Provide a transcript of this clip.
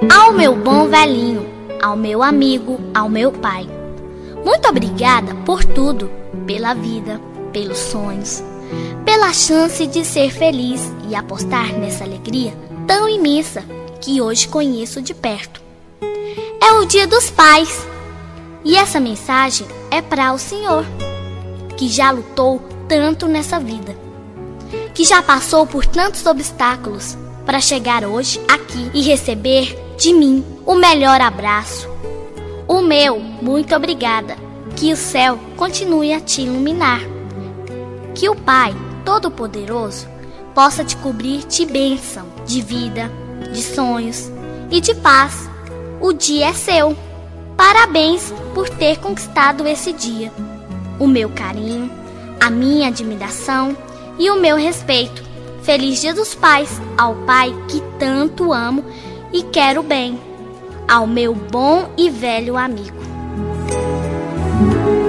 Ao meu bom velhinho, ao meu amigo, ao meu pai. Muito obrigada por tudo, pela vida, pelos sonhos, pela chance de ser feliz e apostar nessa alegria tão imensa que hoje conheço de perto. É o Dia dos Pais e essa mensagem é para o Senhor, que já lutou tanto nessa vida, que já passou por tantos obstáculos para chegar hoje aqui e receber de mim o melhor abraço. O meu muito obrigada, que o céu continue a te iluminar, que o Pai Todo-Poderoso possa te cobrir de bênção, de vida, de sonhos e de paz. O dia é seu. Parabéns por ter conquistado esse dia. O meu carinho, a minha admiração e o meu respeito. Feliz Dia dos Pais ao Pai que tanto amo e quero bem, ao meu bom e velho amigo.